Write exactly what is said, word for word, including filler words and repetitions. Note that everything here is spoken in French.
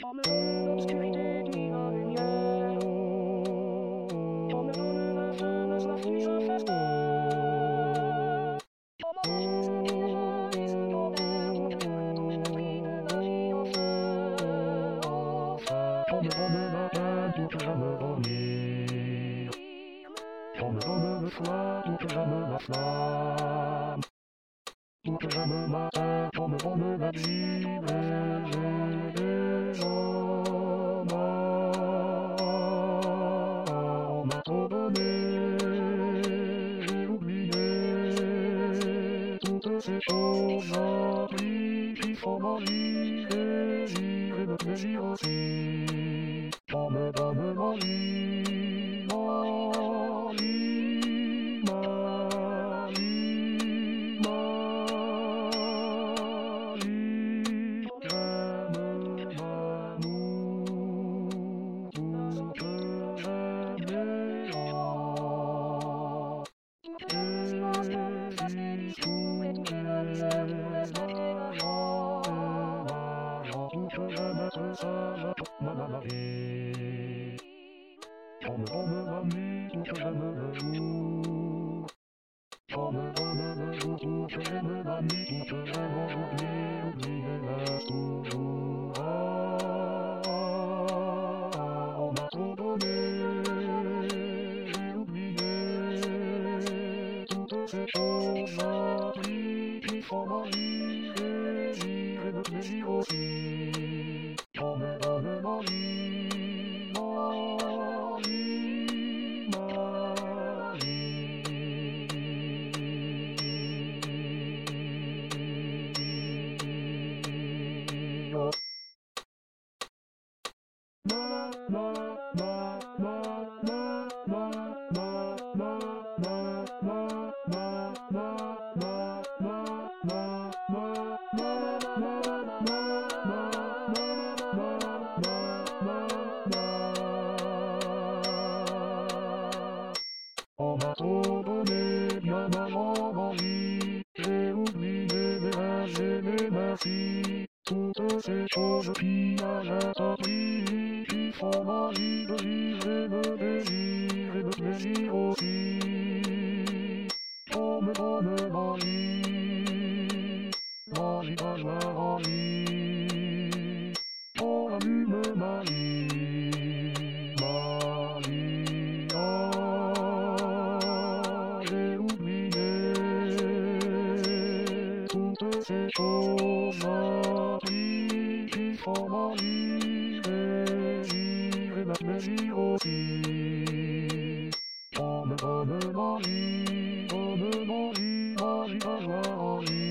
Dans l'obscurité qui la lumière, on me donne la femme, la fille à faire peur. Dans ma maison qui jaillit sous ton air, ton cœur touche l'esprit de la vie en feu, en feu. On me donne la peine pour que j'aime dormir. On me donne le soir pour que j'aime la flamme. Pour que j'aime ma terre, on me donne la vie, mais j'ai déjà mal. On m'a trop donné, j'ai oublié toutes ces choses apprises qui font ma vie, désir et le plaisir aussi. On me donne ma vie, ma vie, ma vie, ma vie. J'aime l'amour pour que j'aime les gens. Et si tout est l'argent, l'argent pour que j'aime être sage toute ma vie. On me donne la nuit pour que j'aime le jour. On me donne le jour pour que j'aime la nuit, pour que j'aime aujourd'hui, oublier reste toujours. Ah, ah, ah, on m'a trop donné, j'ai oublié toutes ces choses apprises qui font ma vie, désir et le plaisir aussi. On me donne ma vie, ma vie, ma vie. Oh. Ma, ma, ma, ma, ma, ma, ma, ma, ma, ma, ma, ma, ma, on m'a trop donné bien avant ma vie, j'ai oublié mes rêves et mes merci, toutes ces choses qui j'ai appris, qui font ma vie de vivre et le désir et le plaisir aussi. On me donne ma vie, ma vie de joie en vie, on allume ma vie, ma vie, ah, j'ai oublié toutes ces choses apprises qui font ma vie, désir et le plaisir aussi. On me donne ma vie, donne ma vie, ma vie de joie en vie.